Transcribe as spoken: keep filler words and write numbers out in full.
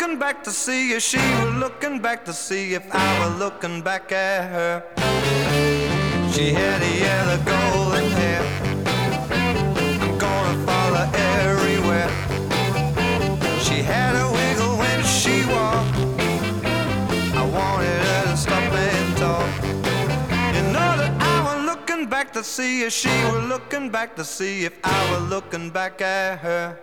looking back to see if she were looking back to see if I were looking back at her. She had a yellow golden hair. I'm gonna follow everywhere. She had a wiggle when she walked. I wanted her to stop and talk. You know that I was looking back to see if she were looking back to see if I were looking back at her.